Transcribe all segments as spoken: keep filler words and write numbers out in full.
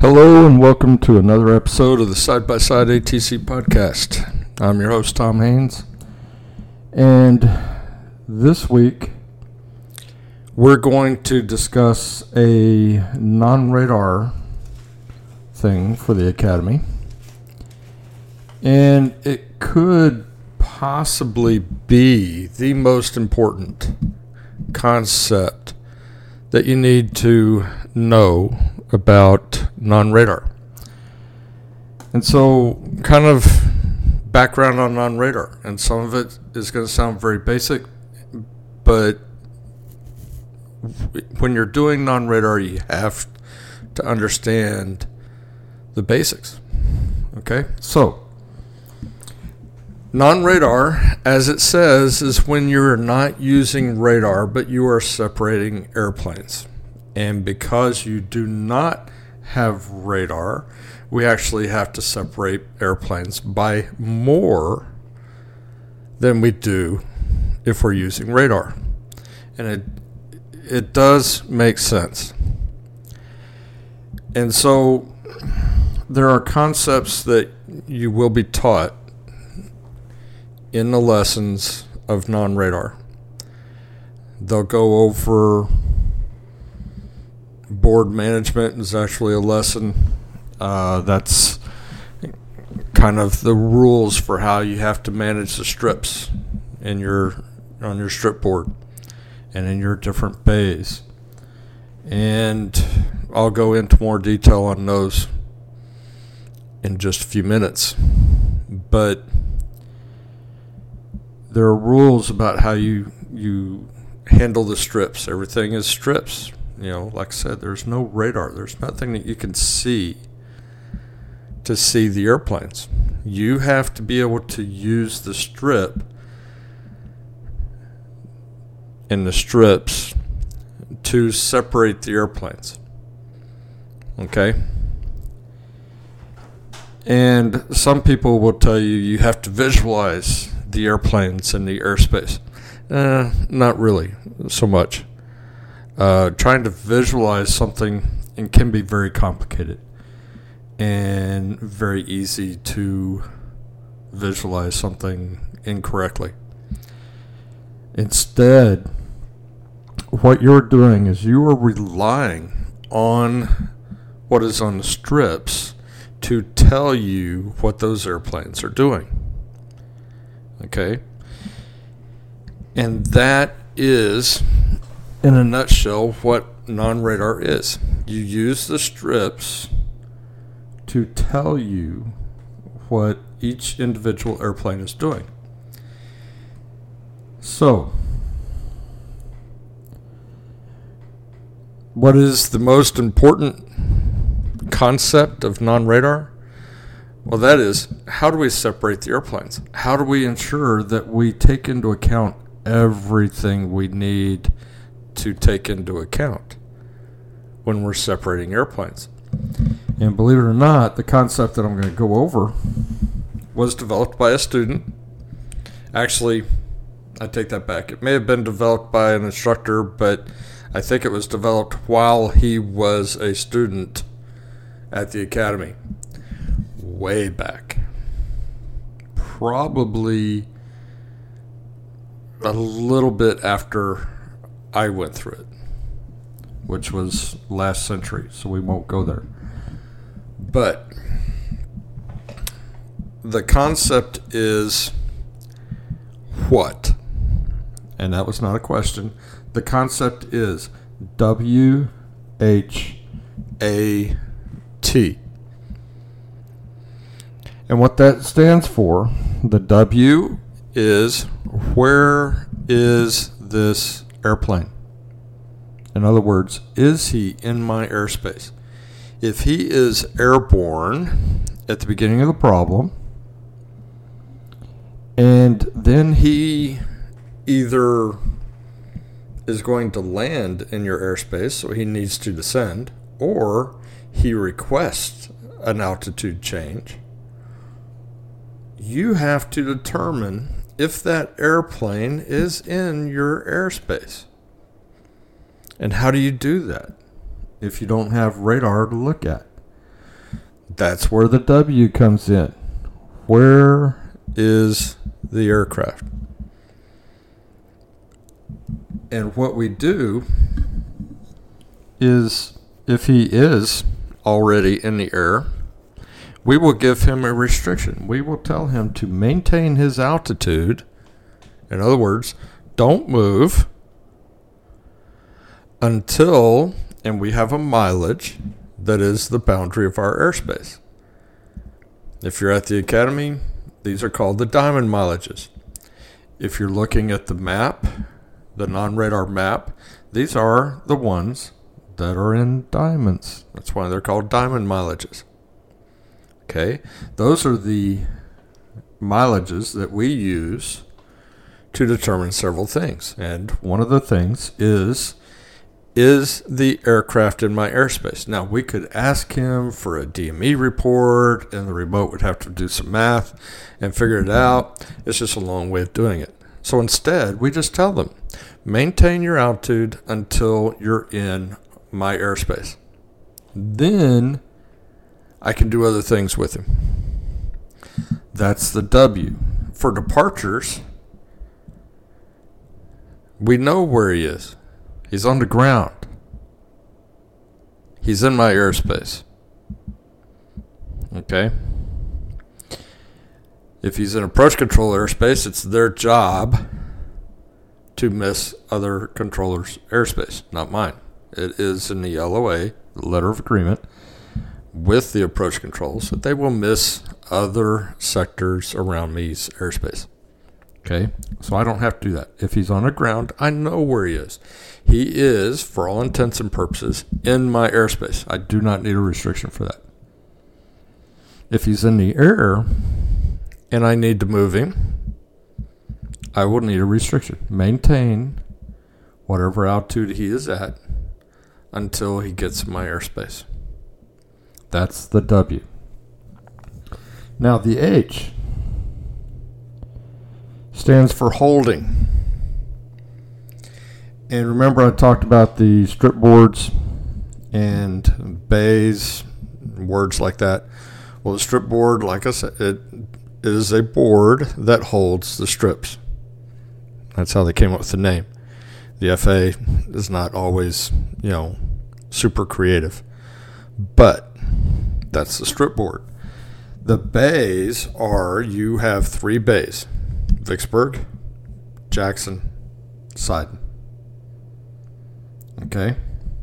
Hello and welcome to another episode of the Side by Side A T C podcast. I'm your host, Tom Haynes, and this week we're going to discuss a non-radar thing for the Academy, and it could possibly be the most important concept that you need to know about non-radar. And so, kind of background on non-radar, and some of it is going to sound very basic, but when you're doing non-radar, you have to understand the basics. Okay? So, non-radar, as it says, is when you're not using radar, but you are separating airplanes. And because you do not have radar, we actually have to separate airplanes by more than we do if we're using radar. And it it does make sense. And so there are concepts that you will be taught in the lessons of non-radar. They'll go over board management is actually a lesson. Uh, that's kind of the rules for how you have to manage the strips in your on your strip board and in your different bays. And I'll go into more detail on those in just a few minutes. But there are rules about how you you handle the strips. Everything is strips. You know, like I said, there's no radar. There's nothing that you can see to see the airplanes. You have to be able to use the strip and the strips to separate the airplanes. Okay? And some people will tell you you have to visualize the airplanes in the airspace. Uh, not really so much. Uh, trying to visualize something and can be very complicated and very easy to visualize something incorrectly. Instead, what you're doing is you are relying on what is on the strips to tell you what those airplanes are doing. Okay? And that is, in a nutshell, what non-radar is. You use the strips to tell you what each individual airplane is doing. So, what is the most important concept of non-radar? Well, that is, how do we separate the airplanes? How do we ensure that we take into account everything we need to take into account when we're separating airplanes? And believe it or not, the concept that I'm going to go over was developed by a student. Actually, I take that back. It may have been developed by an instructor, but I think it was developed while he was a student at the Academy. Way back. Probably a little bit after I went through it, which was last century, so we won't go there. But the concept is what? And that was not a question. The concept is W H A T. And what that stands for, the W is, where is this airplane? In other words, is he in my airspace? If he is airborne at the beginning of the problem, and then he either is going to land in your airspace, so he needs to descend, or he requests an altitude change, you have to determine if that airplane is in your airspace. And how do you do that if you don't have radar to look at? That's where the W comes in. Where is the aircraft? And what we do is, if he is already in the air, we will give him a restriction. We will tell him to maintain his altitude. In other words, don't move until, and we have a mileage that is the boundary of our airspace. If you're at the academy, these are called the diamond mileages. If you're looking at the map, the non-radar map, these are the ones that are in diamonds. That's why they're called diamond mileages. Okay, those are the mileages that we use to determine several things. And one of the things is, is the aircraft in my airspace? Now, we could ask him for a D M E report, and the remote would have to do some math and figure it out. It's just a long way of doing it. So instead, we just tell them, maintain your altitude until you're in my airspace. Then I can do other things with him. That's the W. For departures, we know where he is. He's on the ground. He's in my airspace. Okay? If he's in approach control airspace, it's their job to miss other controllers' airspace, not mine. It is in the L O A, the letter of agreement, with the approach controls, that they will miss other sectors around me's airspace. Okay, so I don't have to do that. If he's on the ground, I know where he is. He is, for all intents and purposes, in my airspace. I do not need a restriction for that. If he's in the air and I need to move him, I will need a restriction. Maintain whatever altitude he is at until he gets in my airspace. That's the W. Now the H stands for holding. And remember, I talked about the strip boards and bays, words like that. Well, the strip board, like I said, it is a board that holds the strips. That's how they came up with the name. The F A A is not always, you know, super creative. But that's the strip board. The bays are, you have three bays: Vicksburg, Jackson, Sidon. Okay?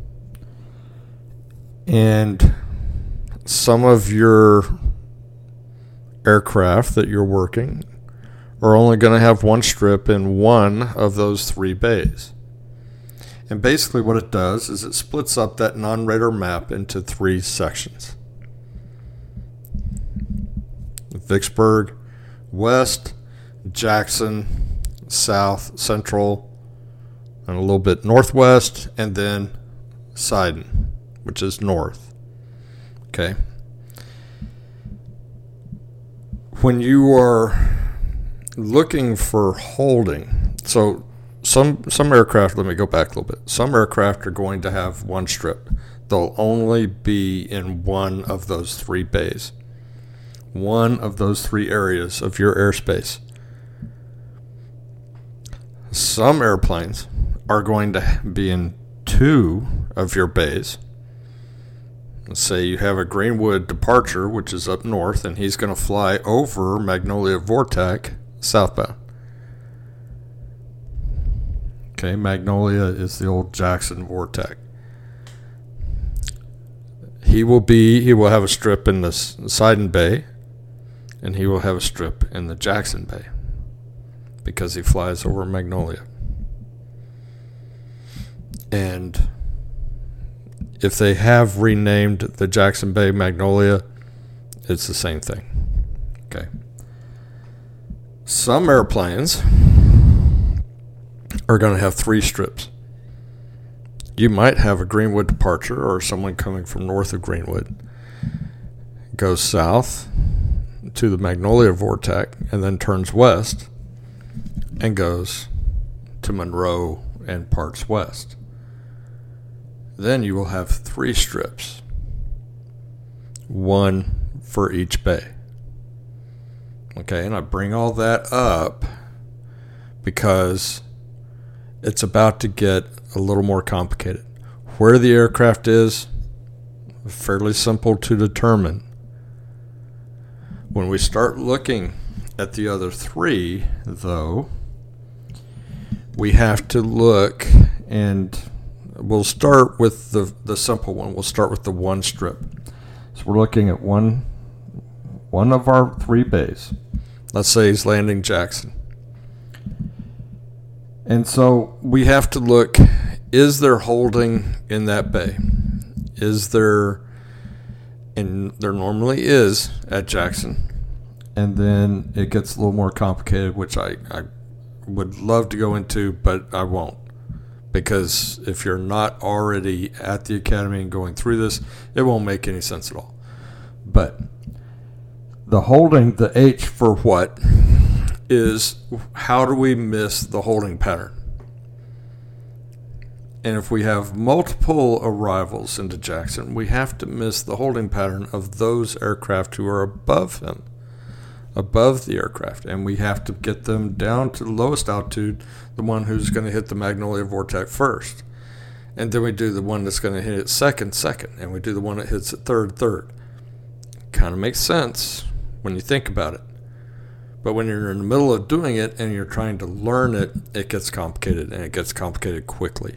And some of your aircraft that you're working are only going to have one strip in one of those three bays. And basically what it does is it splits up that non-radar map into three sections. Vicksburg, West, Jackson, South, Central, and a little bit Northwest, and then Sidon, which is North. Okay. When you are looking for holding, so some some aircraft, let me go back a little bit. Some aircraft are going to have one strip. They'll only be in one of those three bays, one of those three areas of your airspace. Some airplanes are going to be in two of your bays. Let's say you have a Greenwood departure, which is up north, and he's going to fly over Magnolia Vortex southbound. Okay, Magnolia is the old Jackson Vortex. He will be, he will have a strip in the Sidon Bay, and he will have a strip in the Jackson Bay because he flies over Magnolia. And if they have renamed the Jackson Bay Magnolia, it's the same thing. Okay. Some airplanes are going to have three strips. You might have a Greenwood departure, or someone coming from north of Greenwood goes south to the Magnolia Vortex and then turns west and goes to Monroe and parts west. Then you will have three strips. one for each bay. Okay, and I bring all that up because it's about to get a little more complicated. Where the aircraft is, fairly simple to determine. When we start looking at the other three, though, we have to look, and we'll start with the, the simple one. We'll start with the one strip. So we're looking at one, one of our three bays. Let's say he's landing Jackson. And so we have to look, is there holding in that bay? Is there, and there normally is at Jackson. And then it gets a little more complicated, which I, I would love to go into, but I won't. Because if you're not already at the academy and going through this, it won't make any sense at all. But the holding, the H for what, is how do we miss the holding pattern? And if we have multiple arrivals into Jackson, we have to miss the holding pattern of those aircraft who are above him, above the aircraft. And we have to get them down to the lowest altitude, the one who's going to hit the Magnolia Vortex first. And then we do the one that's going to hit it second, second. And we do the one that hits it third, third. Kind of makes sense when you think about it. But when you're in the middle of doing it and you're trying to learn it, it gets complicated, and it gets complicated quickly.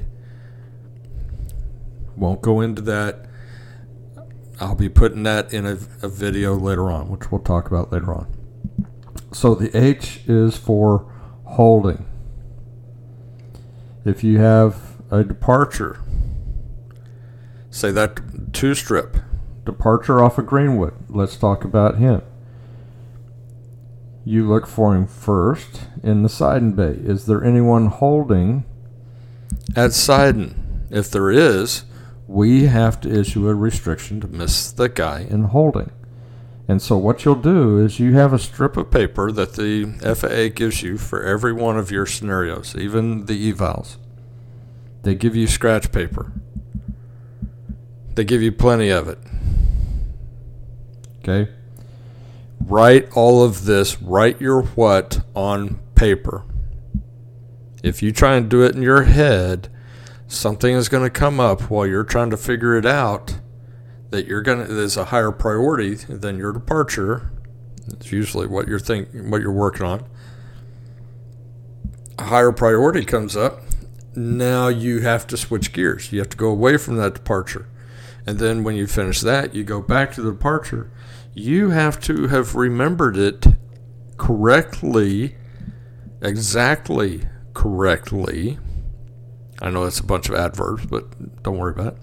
Won't go into that. I'll be putting that in a, a video later on, which we'll talk about later on. So the H is for holding. If you have a departure, say that two strip, departure off of Greenwood, let's talk about him. You look for him first in the Sidon Bay. Is there anyone holding at Sidon? If there is, we have to issue a restriction to miss the guy in holding. And so what you'll do is you have a strip of paper that the F A A gives you for every one of your scenarios, even the evals. They give you scratch paper. They give you plenty of it. Okay? Write all of this, write your what on paper. If you try and do it in your head, something is going to come up while you're trying to figure it out that you're going to is a higher priority than your departure. It's usually what you're think what you're working on. A higher priority comes up. Now you have to switch gears. You have to go away from that departure. And then when you finish that, you go back to the departure. You have to have remembered it correctly, exactly correctly. I know that's a bunch of adverbs, but don't worry about it.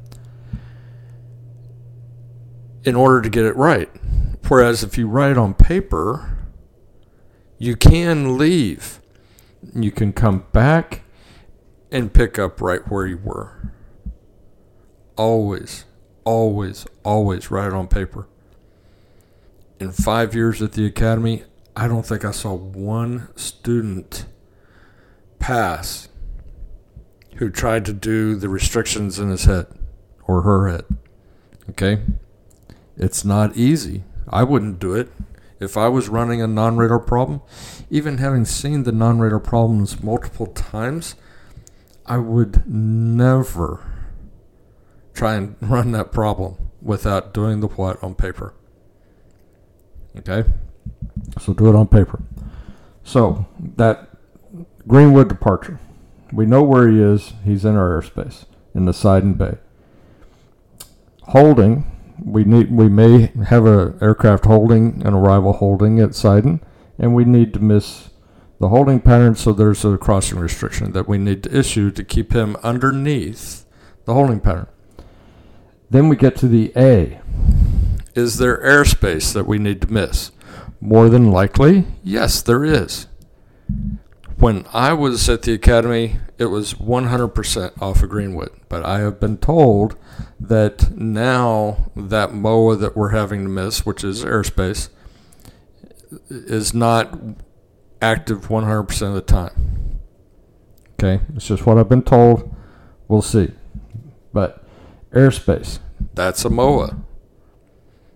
In order to get it right. Whereas if you write on paper, you can leave. You can come back and pick up right where you were. Always, always, always write it on paper. In five years at the academy, I don't think I saw one student pass who tried to do the restrictions in his head or her head. Okay? It's not easy. I wouldn't do it. If I was running a non-radar problem, even having seen the non-radar problems multiple times, I would never try and run that problem without doing the what on paper. Okay? So do it on paper. So that Greenwood departure, we know where he is. He's in our airspace in the Sidon Bay. Holding, we need we may have an aircraft holding, an arrival holding at Sidon, and we need to miss the holding pattern, so there's a crossing restriction that we need to issue to keep him underneath the holding pattern. Then we get to the A. Is there airspace that we need to miss? More than likely, yes, there is. When I was at the academy, it was one hundred percent off of Greenwood. But I have been told that now that M O A that we're having to miss, which is airspace, is not active one hundred percent of the time. Okay, it's just what I've been told. We'll see. But airspace, that's a M O A.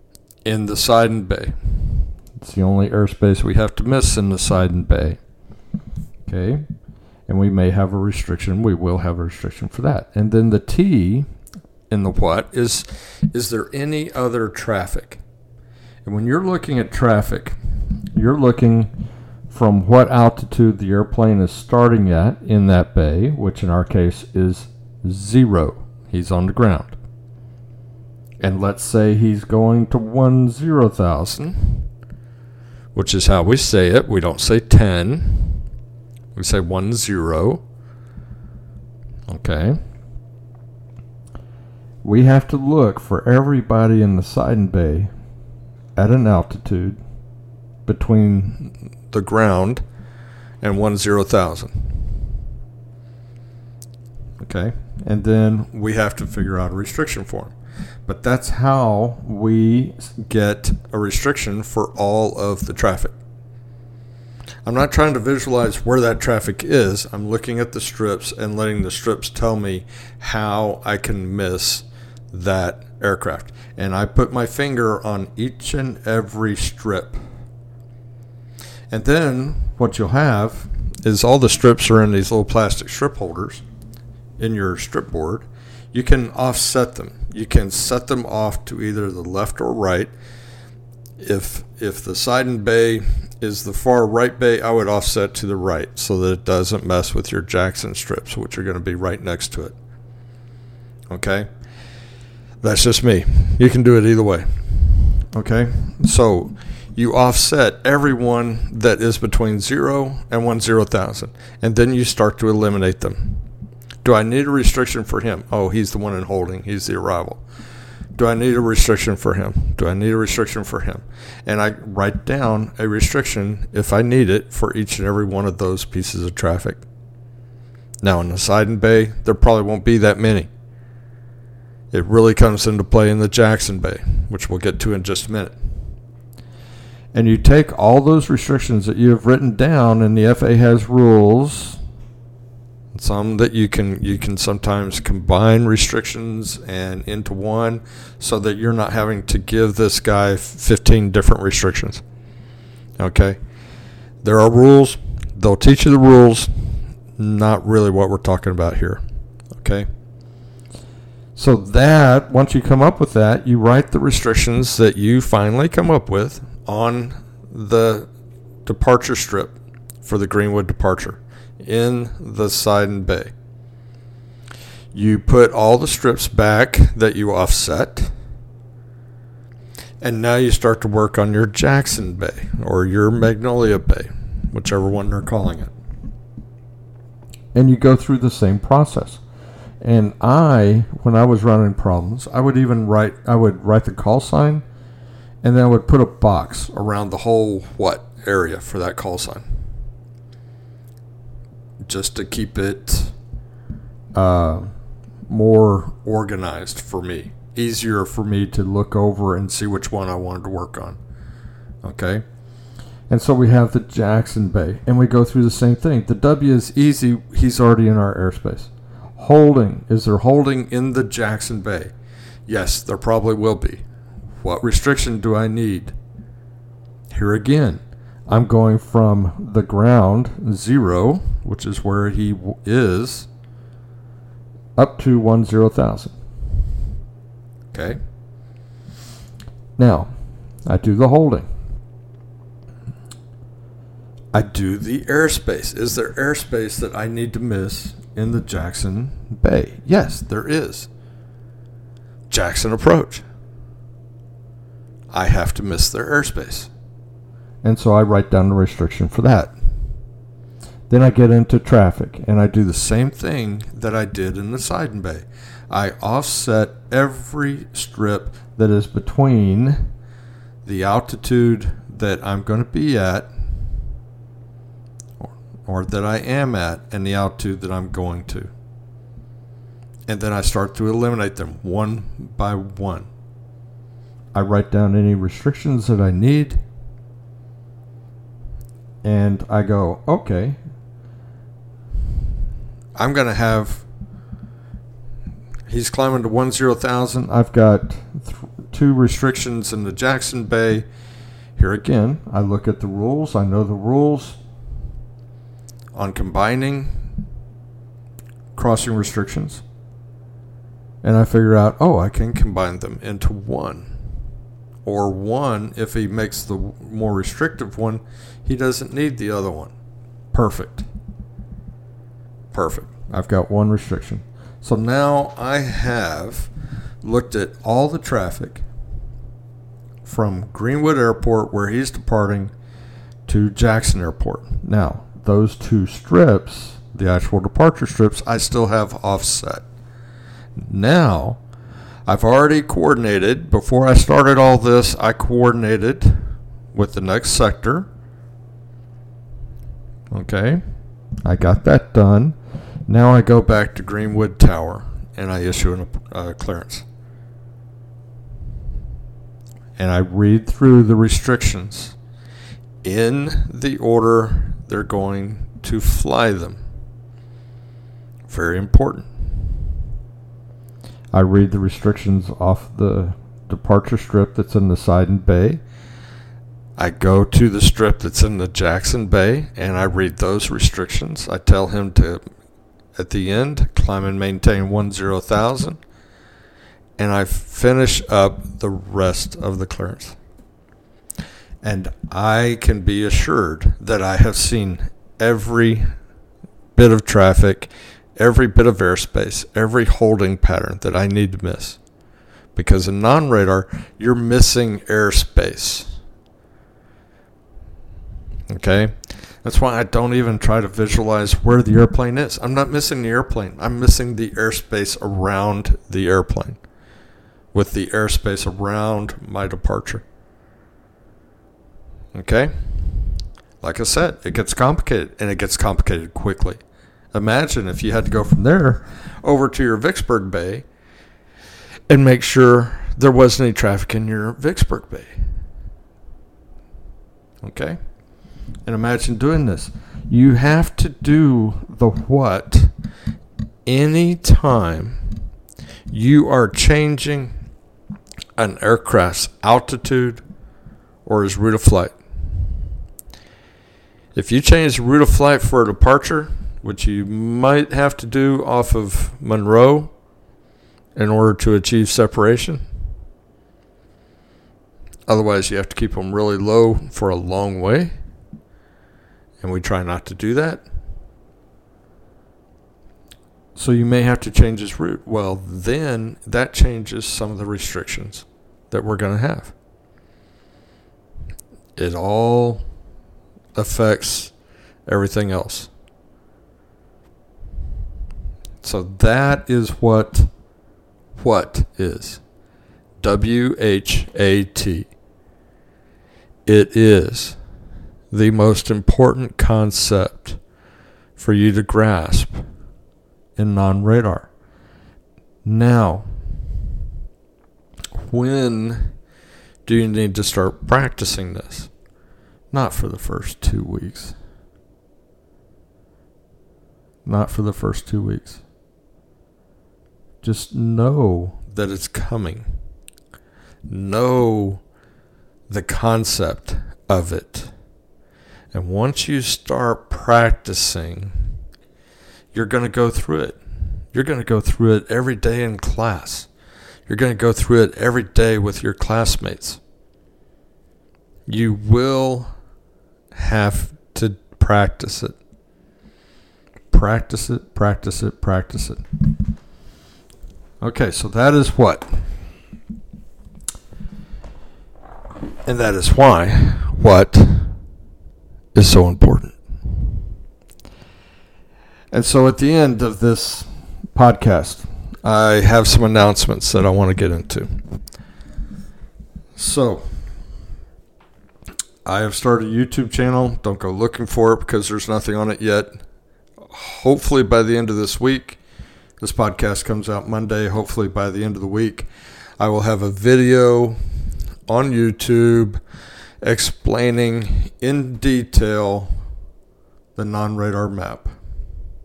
in the Sidon Bay. It's the only airspace we have to miss in the Sidon Bay. Okay? And we may have a restriction. We will have a restriction for that. And then the T in the what is, is there any other traffic? And when you're looking at traffic, you're looking from what altitude the airplane is starting at in that bay, which in our case is zero. He's on the ground. And let's say he's going to one zero thousand, which is how we say it. We don't say ten. We say one zero. Okay. We have to look for everybody in the Sidon Bay at an altitude between the ground and one zero thousand. Okay. And then we have to figure out a restriction for him. But that's how we get a restriction for all of the traffic. I'm not trying to visualize where that traffic is. I'm looking at the strips and letting the strips tell me how I can miss that aircraft. And I put my finger on each and every strip. And then what you'll have is all the strips are in these little plastic strip holders in your strip board. You can offset them. You can set them off to either the left or right. If if the Sidon Bay is the far right bay, I would offset to the right so that it doesn't mess with your Jackson strips, which are going to be right next to it. Okay? That's just me. You can do it either way. Okay? So you offset everyone that is between zero and one zero thousand, and then you start to eliminate them. Do I need a restriction for him? Oh, he's the one in holding. He's the arrival. Do I need a restriction for him? Do I need a restriction for him? And I write down a restriction, if I need it, for each and every one of those pieces of traffic. Now, in the Sidon Bay, there probably won't be that many. It really comes into play in the Jackson Bay, which we'll get to in just a minute. And you take all those restrictions that you have written down, and the F A A has rules. Some that you can you can sometimes combine restrictions and into one so that you're not having to give this guy fifteen different restrictions. Okay? There are rules. They'll teach you the rules. Not really what we're talking about here. Okay? So that, once you come up with that, you write the restrictions that you finally come up with on the departure strip for the Greenwood departure in the Sidon Bay. You put all the strips back that you offset, and now you start to work on your Jackson Bay or your Magnolia Bay, whichever one they're calling it. And you go through the same process. And I, when I was running problems, I would even write, I would write the call sign, and then I would put a box around the whole what area for that call sign, just to keep it uh, more organized for me, easier for me to look over and see which one I wanted to work on. Okay? And so we have the Jackson Bay, and we go through the same thing. The W is easy. He's already in our airspace. Holding. Is there holding in the Jackson Bay? Yes, there probably will be. What restriction do I need? Here again, I'm going from the ground, zero, which is where he w- is, up to one zero thousand. Okay? Now, I do the holding. I do the airspace. Is there airspace that I need to miss in the Jackson Bay? Yes, there is. Jackson approach. I have to miss their airspace. And so I write down the restriction for that. Then I get into traffic, and I do the same thing that I did in the Sidon Bay. I offset every strip that is between the altitude that I'm going to be at, or, or that I am at, and the altitude that I'm going to. And then I start to eliminate them one by one. I write down any restrictions that I need, and I go, okay, I'm going to have, he's climbing to one zero thousand. I've got th- two restrictions in the Jackson Bay. Here again, I look at the rules. I know the rules on combining crossing restrictions. And I figure out, oh, I can combine them into one. Or one, if he makes the more restrictive one, he doesn't need the other one. Perfect. Perfect. I've got one restriction. So now I have looked at all the traffic from Greenwood Airport, where he's departing, to Jackson Airport. Now, those two strips, the actual departure strips, I still have offset. Now, I've already coordinated, before I started all this, I coordinated with the next sector. Okay, I got that done. Now I go back to Greenwood Tower and I issue a uh, clearance. And I read through the restrictions in the order they're going to fly them. Very important. I read the restrictions off the departure strip that's in the Sidon Bay. I go to the strip that's in the Jackson Bay and I read those restrictions. I tell him to, at the end, climb and maintain one zero thousand. And I finish up the rest of the clearance. And I can be assured that I have seen every bit of traffic, every bit of airspace, every holding pattern that I need to miss. Because in non-radar, you're missing airspace. Okay? That's why I don't even try to visualize where the airplane is. I'm not missing the airplane. I'm missing the airspace around the airplane, with the airspace around my departure. Okay? Like I said, it gets complicated, and it gets complicated quickly. Imagine if you had to go from there over to your Vicksburg Bay and make sure there wasn't any traffic in your Vicksburg Bay. Okay? And imagine doing this. You have to do the what anytime you are changing an aircraft's altitude or his route of flight. If you change the route of flight for a departure, which you might have to do off of Monroe in order to achieve separation, otherwise you have to keep them really low for a long way, and we try not to do that. So you may have to change his route. Well, then that changes some of the restrictions that we're going to have. It all affects everything else. So that is what what is. W H A T. It is the most important concept for you to grasp in non-radar. Now, when do you need to start practicing this? Not for the first two weeks. Not for the first two weeks. Just know that it's coming. Know the concept of it. And once you start practicing, you're going to go through it. You're going to go through it every day in class. You're going to go through it every day with your classmates. You will have to practice it. Practice it, practice it, practice it. Okay, so that is what. And that is why what is so important. And so at the end of this podcast, I have some announcements that I want to get into. So, I have started a YouTube channel. Don't go looking for it because there's nothing on it yet. Hopefully by the end of this week, this podcast comes out Monday. Hopefully by the end of the week, I will have a video on YouTube explaining in detail the non-radar map.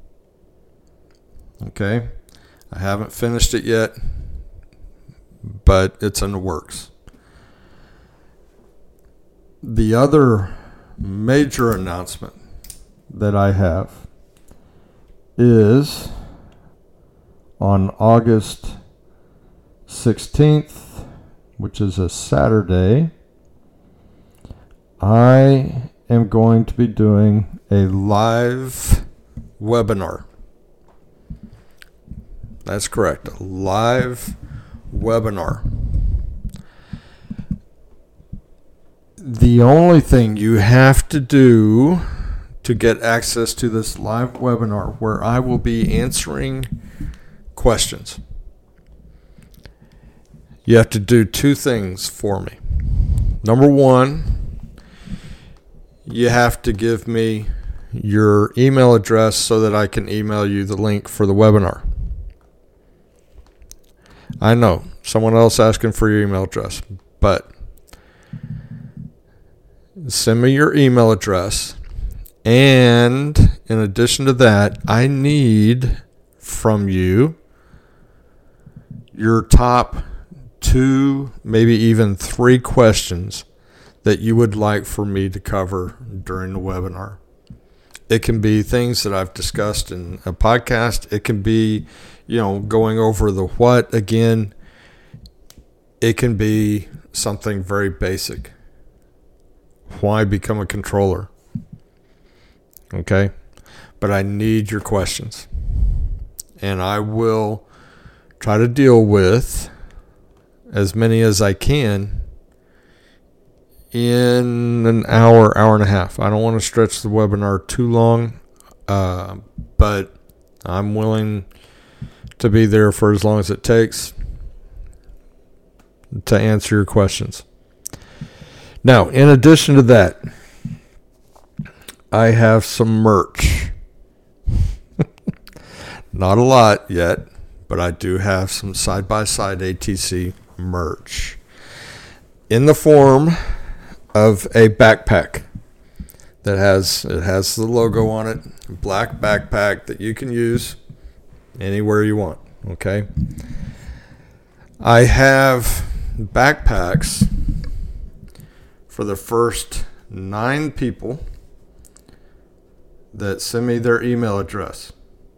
Okay? I haven't finished it yet, but it's in the works. The other major announcement that I have is on August sixteenth, which is a Saturday, I am going to be doing a live webinar. That's correct, a live webinar. The only thing you have to do to get access to this live webinar, where I will be answering questions, you have to do two things for me. Number one, you have to give me your email address so that I can email you the link for the webinar. I know, someone else asking for your email address, but send me your email address. And in addition to that, I need from you your top two, maybe even three questions that you would like for me to cover during the webinar. It can be things that I've discussed in a podcast. It can be, you know, going over the what again. It can be something very basic. Why become a controller? Okay? But I need your questions. And I will try to deal with as many as I can in an hour, hour and a half. I don't want to stretch the webinar too long, uh, but I'm willing to be there for as long as it takes to answer your questions. Now, in addition to that, I have some merch. Not a lot yet, but I do have some side-by-side A T C merch in the form of a backpack that has it has the logo on it, a black backpack that you can use anywhere you want. Okay, I have backpacks for the first nine people that send me their email address.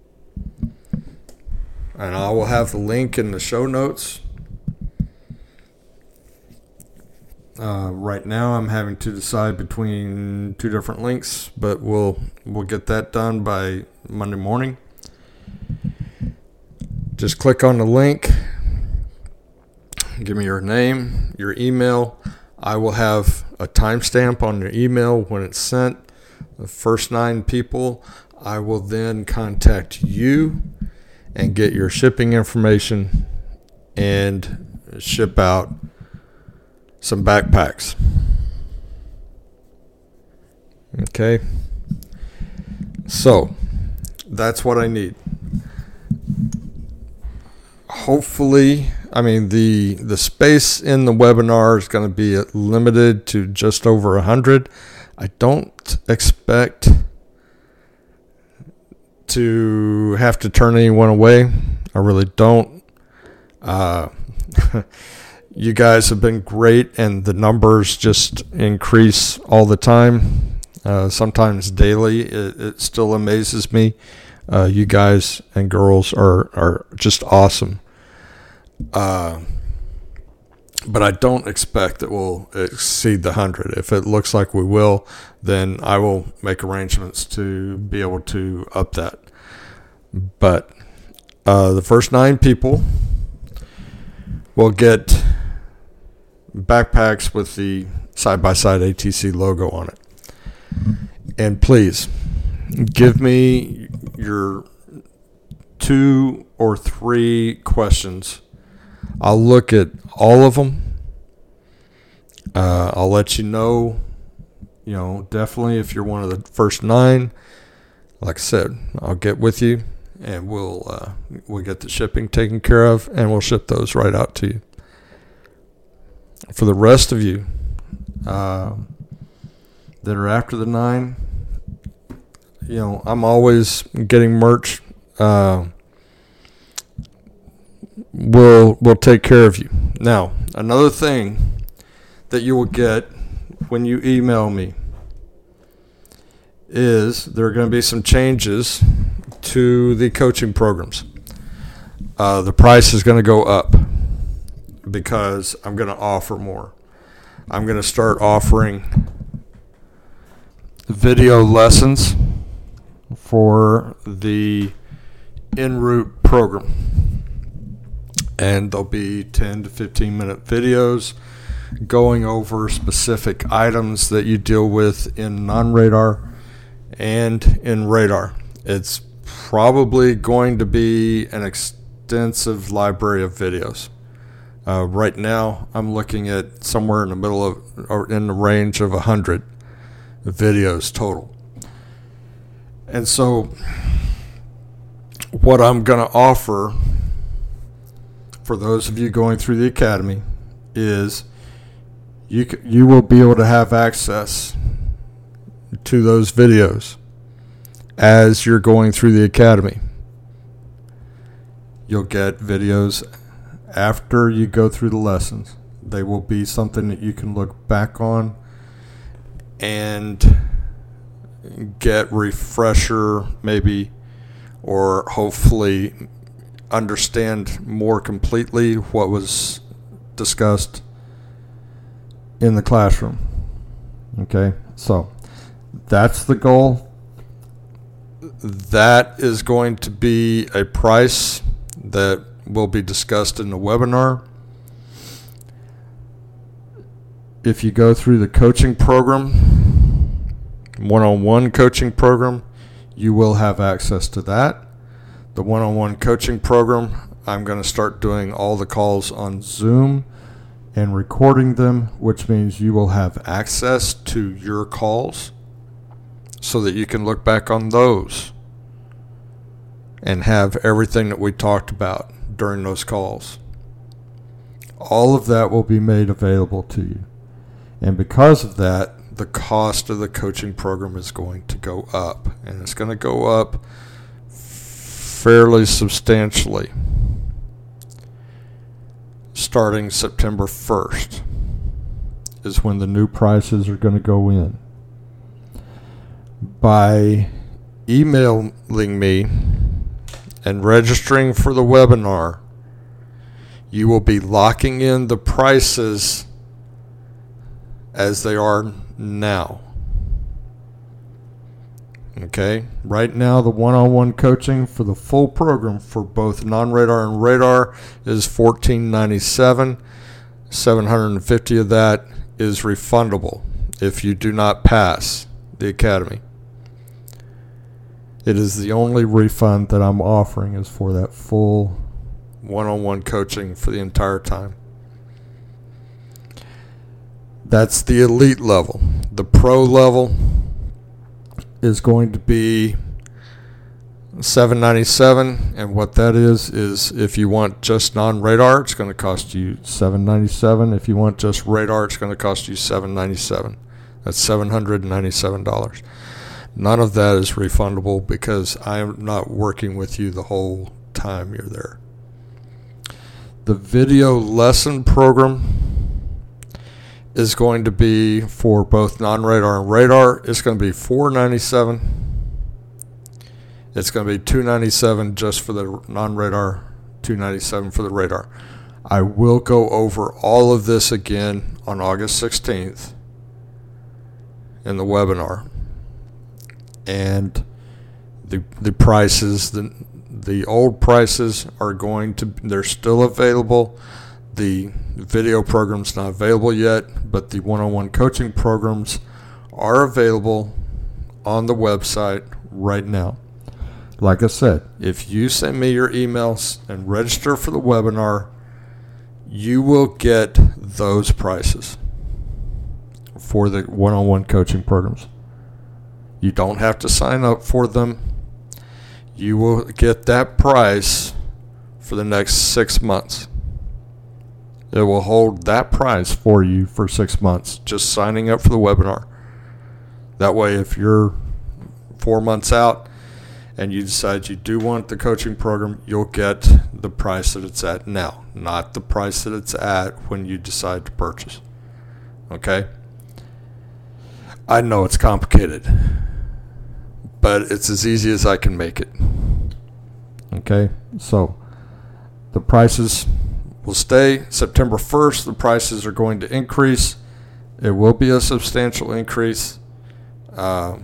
And I will have the link in the show notes. Uh, right now I'm having to decide between two different links, but we'll we'll get that done by Monday morning. Just click on the link. Give me your name, your email. I will have a timestamp on your email when it's sent. The first nine people, I will then contact you and get your shipping information and ship out some backpacks. Okay. So that's what I need. Hopefully, I mean, the the space in the webinar is going to be limited to just over one hundred. I don't expect to have to turn anyone away. I really don't. Uh, you guys have been great, and the numbers just increase all the time, uh, sometimes daily. It, it still amazes me. Uh, you guys and girls are, are just awesome. Uh, but I don't expect that we'll exceed the one hundred. If it looks like we will, then I will make arrangements to be able to up that. But uh, the first nine people will get backpacks with the side-by-side A T C logo on it. And please, give me your two or three questions. I'll look at all of them. Uh, I'll let you know, you know, definitely if you're one of the first nine, like I said, I'll get with you and we'll, uh, we'll get the shipping taken care of and we'll ship those right out to you. For the rest of you, uh, that are after the nine, you know, I'm always getting merch. Uh, we'll we'll take care of you. Now, another thing that you will get when you email me is there are going to be some changes to the coaching programs. Uh, the price is going to go up because I'm going to offer more. I'm going to start offering video lessons for the en route program. And there'll be ten to fifteen minute videos going over specific items that you deal with in non-radar and in radar. It's probably going to be an extensive library of videos. Uh, right now, I'm looking at somewhere in the middle of, or in the range of one hundred videos total. And so, what I'm going to offer for those of you going through the academy is you c- you will be able to have access to those videos as you're going through the academy. You'll get videos after you go through the lessons. They will be something that you can look back on and get refresher maybe, or hopefully understand more completely what was discussed in the classroom. Okay, so that's the goal. That is going to be a price that will be discussed in the webinar. If you go through the coaching program, one-on-one coaching program, you will have access to that. The one-on-one coaching program, I'm going to start doing all the calls on Zoom and recording them, which means you will have access to your calls so that you can look back on those and have everything that we talked about during those calls. All of that will be made available to you. And because of that, the cost of the coaching program is going to go up. And it's going to go up fairly substantially starting September first is when the new prices are going to go in. By emailing me and registering for the webinar, you will be locking in the prices as they are now. Okay, right now the one-on-one coaching for the full program for both non-radar and radar is fourteen ninety-seven. seven hundred fifty of that is refundable if you do not pass the academy. It is the only refund that I'm offering is for that full one-on-one coaching for the entire time. That's the elite level. The pro level is going to be seven ninety-seven, and what that is is if you want just non-radar, it's going to cost you seven ninety-seven. If you want just radar, it's going to cost you seven ninety-seven. That's seven hundred ninety-seven dollars. None of that is refundable because I am not working with you the whole time you're there. The video lesson program is going to be for both non-radar and radar. It's going to be four ninety-seven. It's going to be two ninety-seven just for the non-radar, two ninety-seven for the radar. I will go over all of this again on August sixteenth in the webinar. And the the prices, the the old prices are going to, they're still available. The video program's not available yet, but the one-on-one coaching programs are available on the website right now. Like I said, if you send me your emails and register for the webinar, you will get those prices for the one-on-one coaching programs. You don't have to sign up for them. You will get that price for the next six months. It will hold that price for you for six months, just signing up for the webinar. That way, if you're four months out and you decide you do want the coaching program, you'll get the price that it's at now, not the price that it's at when you decide to purchase. Okay? I know it's complicated, but it's as easy as I can make it. Okay? So, the prices will stay. September first, the prices are going to increase. It will be a substantial increase. Uh,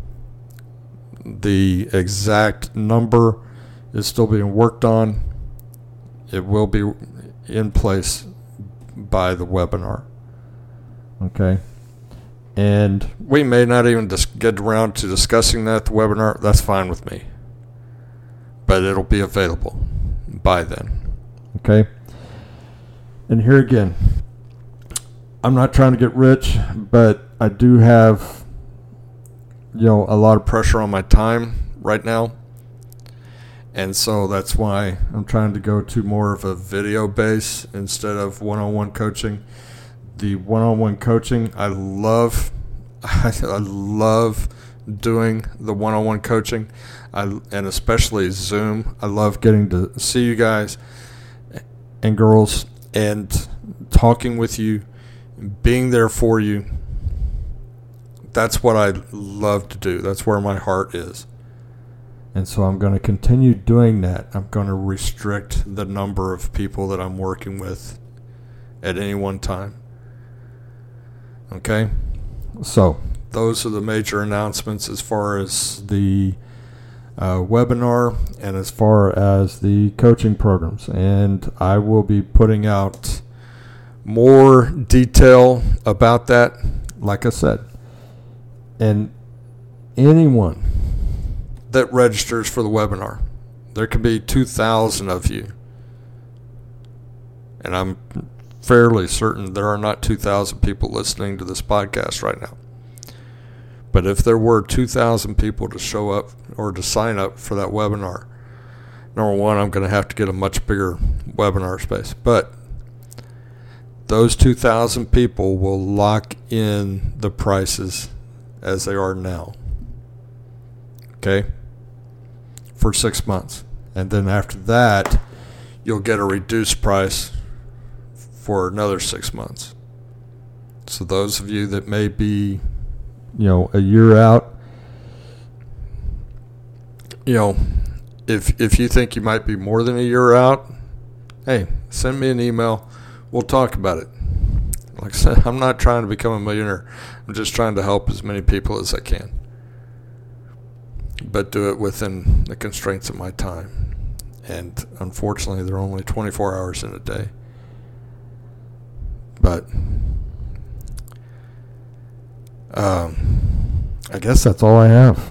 the exact number is still being worked on. It will be in place by the webinar. Okay. And we may not even dis- get around to discussing that at the webinar. That's fine with me. But it'll be available by then. Okay. And here again, I'm not trying to get rich, but I do have, you know, a lot of pressure on my time right now. And so that's why I'm trying to go to more of a video base instead of one-on-one coaching. The one-on-one coaching, I love, I love doing the one-on-one coaching, I, and especially Zoom. I love getting to see you guys and girls and talking with you, being there for you. That's what I love to do. That's where my heart is. And so I'm going to continue doing that. I'm going to restrict the number of people that I'm working with at any one time. Okay? So, those are the major announcements as far as the uh, webinar and as far as the coaching programs. And I will be putting out more detail about that, like I said. And anyone that registers for the webinar, there could be two thousand of you. And I'm fairly certain there are not two thousand people listening to this podcast right now. But if there were two thousand people to show up or to sign up for that webinar, number one, I'm going to have to get a much bigger webinar space. But those two thousand people will lock in the prices as they are now. Okay? For six months. And then after that, you'll get a reduced price for another six months. So those of you that may be, you know, a year out, you know, if if you think you might be more than a year out, hey, send me an email. We'll talk about it. Like I said, I'm not trying to become a millionaire. I'm just trying to help as many people as I can. But do it within the constraints of my time. And unfortunately, there are only twenty-four hours in a day. But um, I guess that's all I have.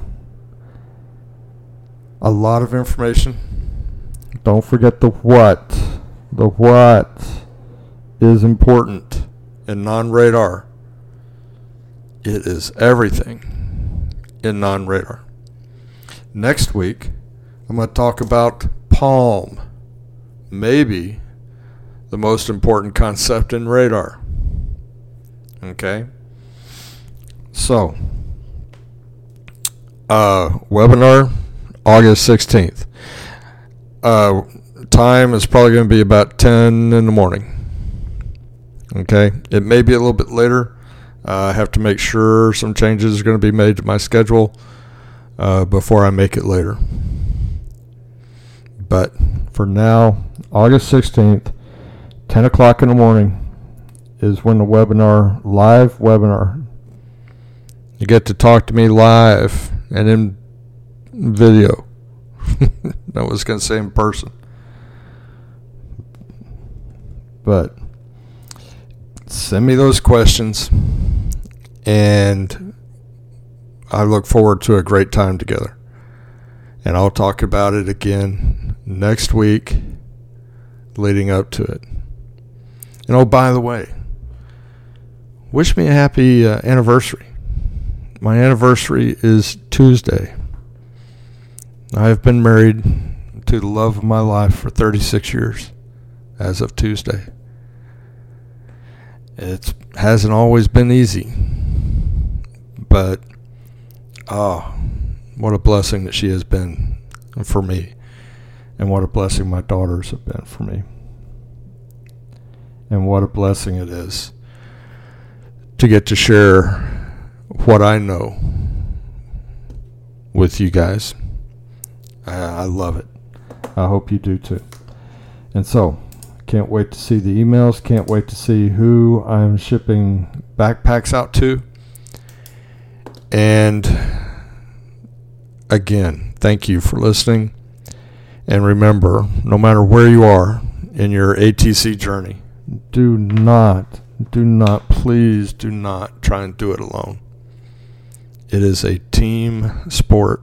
A lot of information. Don't forget the what. The what is important in non-radar. It is everything in non-radar. Next week, I'm going to talk about Palm. Maybe the most important concept in radar. Okay? So, uh, webinar, August sixteenth. Uh, time is probably going to be about ten in the morning. Okay? It may be a little bit later. Uh, I have to make sure some changes are going to be made to my schedule uh, before I make it later. But for now, August sixteenth, ten o'clock in the morning is when the webinar, live webinar. You get to talk to me live and in video. I was going to say in person. But send me those questions, and I look forward to a great time together. And I'll talk about it again next week leading up to it. And oh, by the way, wish me a happy uh, anniversary. My anniversary is Tuesday. I have been married to the love of my life for thirty-six years as of Tuesday. It hasn't always been easy, but oh, what a blessing that she has been for me, and what a blessing my daughters have been for me. And what a blessing it is to get to share what I know with you guys. I, I love it. I hope you do too. And so, can't wait to see the emails. Can't wait to see who I'm shipping backpacks out to. And again, thank you for listening. And remember, no matter where you are in your A T C journey, do not, do not, please do not try and do it alone. It is a team sport.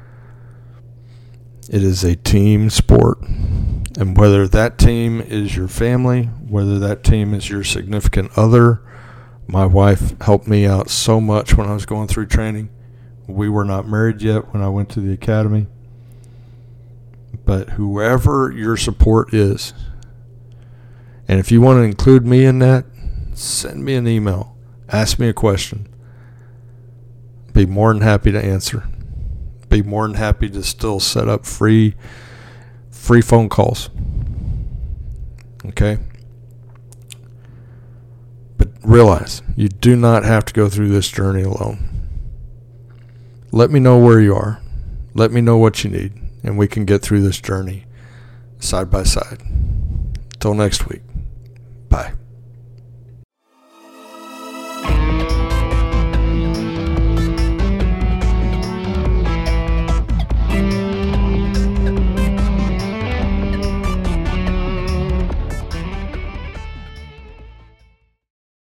It is a team sport. And whether that team is your family, whether that team is your significant other, my wife helped me out so much when I was going through training. We were not married yet when I went to the academy. But whoever your support is, and if you want to include me in that, send me an email. Ask me a question. Be more than happy to answer. Be more than happy to still set up free free phone calls. Okay? But realize, you do not have to go through this journey alone. Let me know where you are. Let me know what you need, and we can get through this journey side by side. Till next week.